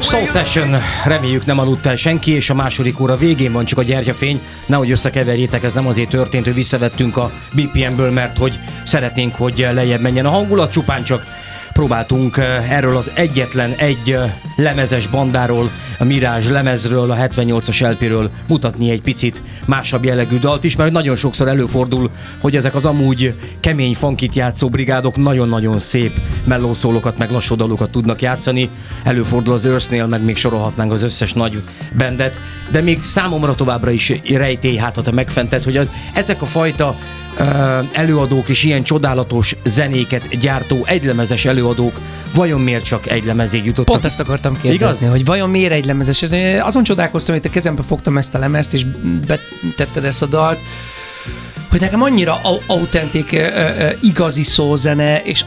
Soul Session, reméljük nem aludt el senki, és a második óra végén van csak a gyertyafény. Nehogy összekeverjétek, ez nem azért történt, hogy visszavettünk a BPM-ből, mert hogy szeretnénk, hogy lejjebb menjen a hangulat, csupán csak próbáltunk erről az egyetlen egy lemezes bandáról, a Mirage lemezről, a 78-as LP-ről mutatni egy picit másabb jellegű dalt is, mert nagyon sokszor előfordul, hogy ezek az amúgy kemény funkit játszó brigádok nagyon-nagyon szép mellószólokat, meg lassú dalokat tudnak játszani. Előfordul az Earthnél, meg még sorolhatnánk az összes nagy bandet, de még számomra továbbra is rejtély, hát ha te megfented, hogy ezek a fajta előadók és ilyen csodálatos zenéket gyártó egylemezes előadók vajon miért csak egy lemezig jutottak? Pont ezt akartam kérdezni, igaz? Hogy vajon miért egy lemezes? Azon csodálkoztam, hogy te kezembe fogtam ezt a lemezt, és betetted ezt a dalt, hogy nekem annyira autentik, igazi szózene, és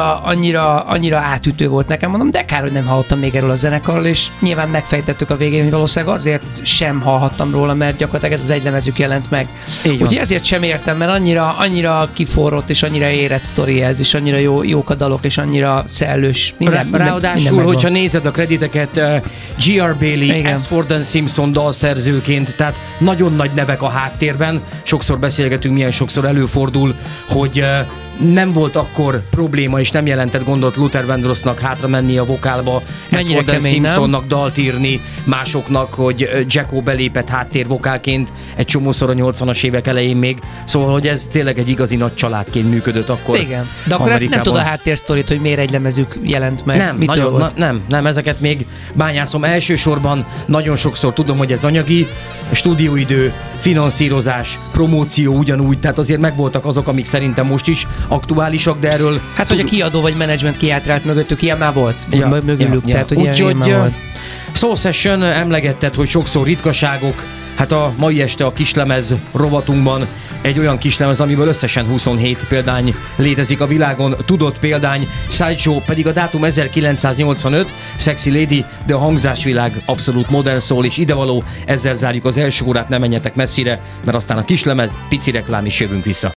annyira átütő volt nekem, mondom, de kár, hogy nem hallottam még erről a zenekarról, és nyilván megfejtettük a végén, hogy valószínűleg azért sem hallhattam róla, mert gyakorlatilag ez az egy lemezük jelent meg. Úgyhogy ezért sem értem, mert annyira kiforrott, és annyira érett sztori ez, és annyira jók a dalok, és annyira szellős. Ráadásul, hogyha nézed a krediteket, G.R. Bailey, S. Ford & Simpson dalszerzőként, tehát nagyon nagy nevek a háttérben, sokszor beszélgetünk, milyen sokszor előfordul, hogy nem volt akkor probléma, és nem jelentett gondot Luther Vandrossnak hátra menni a vokálba, S. Ford & Simpsonnak dalt írni, másoknak, hogy Jacko belépett háttérvokálként egy csomószor a 80-as évek elején még. Szóval, hogy ez tényleg egy igazi nagy családként működött akkor. Igen, de akkor ezt nem tudod a háttérsztorit, hogy miért egy lemezük jelent meg. Nem, ezeket még bányászom. Elsősorban nagyon sokszor tudom, hogy ez anyagi, stúdióidő, finanszírozás, promóció ugyanúgy, tehát azért megvoltak azok, amik szerintem most is aktuálisak, de erről... Hát, hogy a kiadó vagy menedzsment kiállt mögöttük, ilyen már volt. Mögülük, tehát hogy ilyen már volt. Soul Session, emlegetted, hogy sokszor ritkaságok, hát a mai este a kislemez rovatunkban egy olyan kislemez, amiből összesen 27 példány létezik a világon, tudott példány, Sideshow pedig a dátum 1985, Sexy Lady, de a hangzásvilág abszolút modern soul, és idevaló, ezzel zárjuk az első órát, ne menjetek messzire, mert aztán a kislemez, pici reklám is jövünk vissza.